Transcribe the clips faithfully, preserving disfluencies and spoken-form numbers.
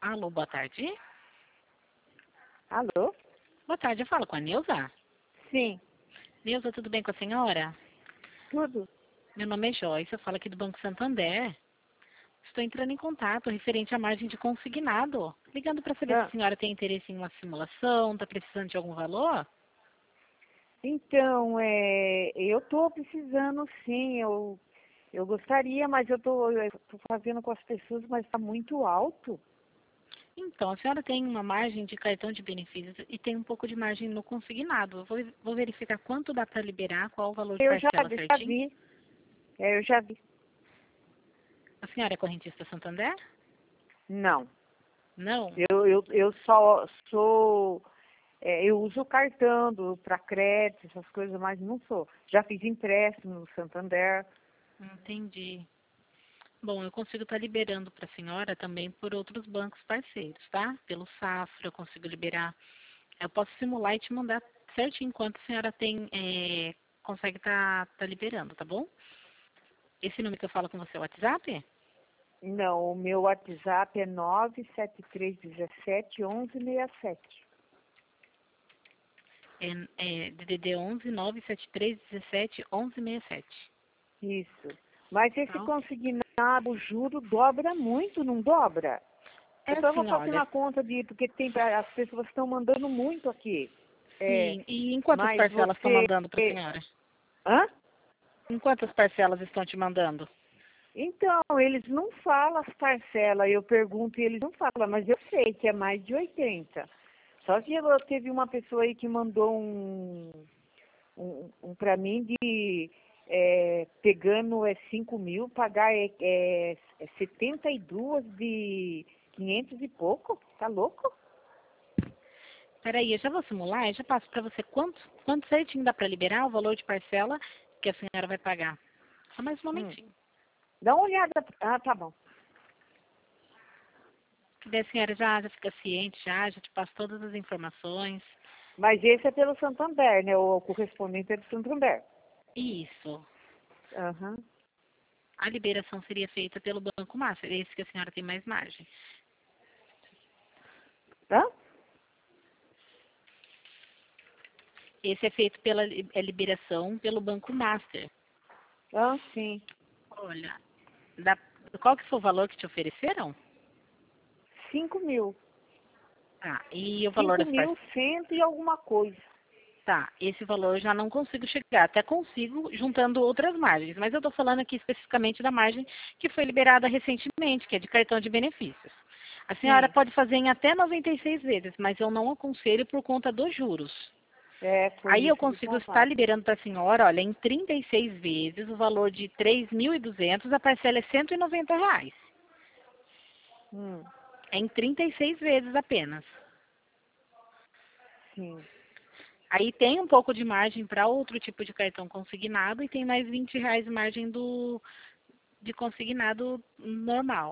Alô, boa tarde. Alô? Boa tarde, eu falo com a Neuza. Sim, Neuza, tudo bem com a senhora? tudo. Meu nome é Joyce, eu falo aqui do Banco Santander. Estou entrando em contato referente à margem de consignado. Ligando para saber se Ah, a senhora tem interesse em uma simulação, está precisando de algum valor? então, é, eu estou precisando sim, eu, eu gostaria, mas eu estou fazendo com as pessoas, mas está muito alto. Então, a senhora tem uma margem de cartão de benefícios e tem um pouco de margem no consignado. Eu vou, vou verificar quanto dá para liberar, qual o valor de Eu já, parcela já certinho. vi, é, eu já vi. A senhora é correntista Santander? Não, Não? eu, eu, eu só sou, é, eu uso o cartão para crédito, essas coisas, mas não sou. Já fiz empréstimo no Santander. Entendi. Bom, eu consigo estar liberando para a senhora também por outros bancos parceiros, tá? Pelo Safra, eu consigo liberar. Eu posso simular e te mandar certinho enquanto a senhora tem, é, consegue estar liberando, tá bom? Esse número que eu falo com você é o WhatsApp? Não, o meu WhatsApp é nove sete três um sete um um seis sete. É, é D D D onze nove sete três um sete um um seis sete. Isso. Mas esse Tá? consignado, o juro dobra muito, não dobra? É Depois eu vou assim, fazer olha. uma conta de, porque tem, as pessoas estão mandando muito aqui. É, Sim. E em quantas mas parcelas estão você... mandando para a senhora? Hã? Em quantas parcelas estão te mandando? Então, eles não falam as parcelas. Eu pergunto e eles não falam, mas eu sei que é mais de oitenta. Só que eu, teve uma pessoa aí que mandou um, um, um para mim de... É, pegando é cinco mil, pagar é, é, é setenta e dois de quinhentos e pouco, tá louco? Peraí, eu já vou simular, eu já passo para você quanto, quanto certinho dá para liberar o valor de parcela que a senhora vai pagar. Só mais um Hum. momentinho. Dá uma olhada. Ah, tá bom. Que daí a senhora já, já fica ciente, já, já te passo todas as informações. Mas esse é pelo Santander, né? O correspondente é do Santander. Isso. Aham. A liberação seria feita pelo Banco Master, esse que a senhora tem mais margem. Hã? Esse é feito pela li- é liberação pelo Banco Master. Ah, sim. Olha, da- qual que foi o valor que te ofereceram? Cinco mil. Tá, e o valor Cinco das mil parcelas? cento e alguma coisa. Tá, esse valor eu já não consigo chegar, até consigo juntando outras margens, mas eu estou falando aqui especificamente da margem que foi liberada recentemente, que é de cartão de benefícios. A senhora Sim. pode fazer em até noventa e seis vezes, mas eu não aconselho por conta dos juros. É, foi Aí eu isso que consigo estar falaram. liberando para a senhora, olha, em trinta e seis vezes, o valor de três mil e duzentos, a parcela é cento e noventa reais. Hum, É em trinta e seis vezes apenas. sim. Aí tem um pouco de margem para outro tipo de cartão consignado e tem mais vinte reais de margem do, de consignado normal.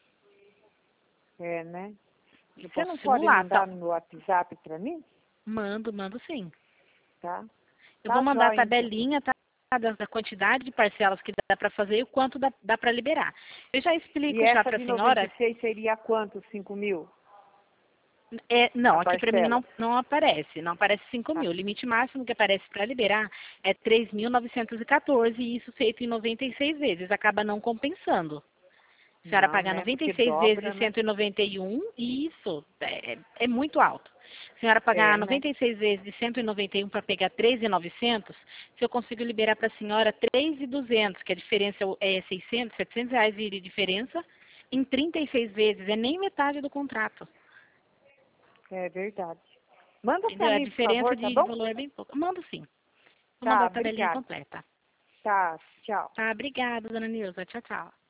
É, né? Eu Você posso não pode simular, tá? mandar no meu WhatsApp para mim? Mando, mando sim. Tá? Eu vou Tá mandar a jóia, então. tabelinha, tá? Da, da quantidade de parcelas que dá para fazer e o quanto dá, dá para liberar. Eu já E explico já essa para de a noventa senhora. e seis seria quanto? Cinco mil? É, A não, aqui para mim parcela? não, não aparece, não aparece cinco Ah, mil. O limite máximo que aparece para liberar é três mil novecentos e quatorze e isso feito em noventa e seis vezes. Acaba não compensando. A senhora não, pagar né? noventa e Porque seis vezes dobra, de né? cento e noventa e um, isso é, é muito alto. A senhora pagar É, né? noventa e seis vezes de cento e noventa e um para pegar três mil e novecentos, se eu consigo liberar para a senhora três mil e duzentos, que a diferença é seiscentos, setecentos reais de diferença, em trinta e seis vezes, é nem metade do contrato. É verdade. Manda Entendeu? para A mim, por diferença favor, tá de, de bom? valor é bem pouco. Mando sim. Vou mandar Tá, a tabelinha obrigada. completa. Tá, tchau. Tá, obrigada, dona Nilza. Tchau, tchau.